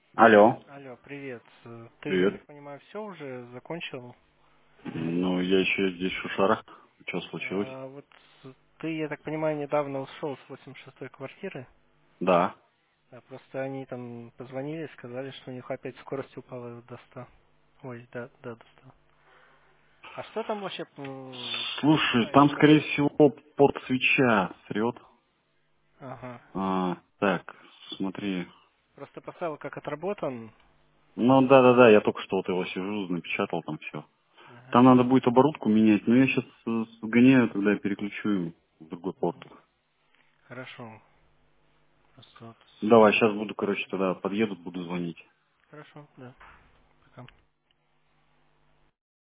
Алло. Алло, привет. Ты, я Привет. так понимаю, все уже закончил? Ну, я еще здесь в шушарах. Что случилось? Вот ты, я так понимаю, недавно ушел с 86-й квартиры. Да. Просто они там позвонили, сказали, что у них опять скорость упала до 100. Ой, до 100. А что там вообще Слушай, там, происходит? скорее всего, под свеча срет. Ага. Так, смотри. Просто поставил как отработан. Ну, да-да-да, я только что вот его сижу, напечатал там все. Ага. Там надо будет оборудку менять, но я сейчас сгоняю, тогда я переключу им в другой порт. Хорошо. Просто вот... Давай, сейчас буду, короче, тогда подъедут, буду звонить. Хорошо, да.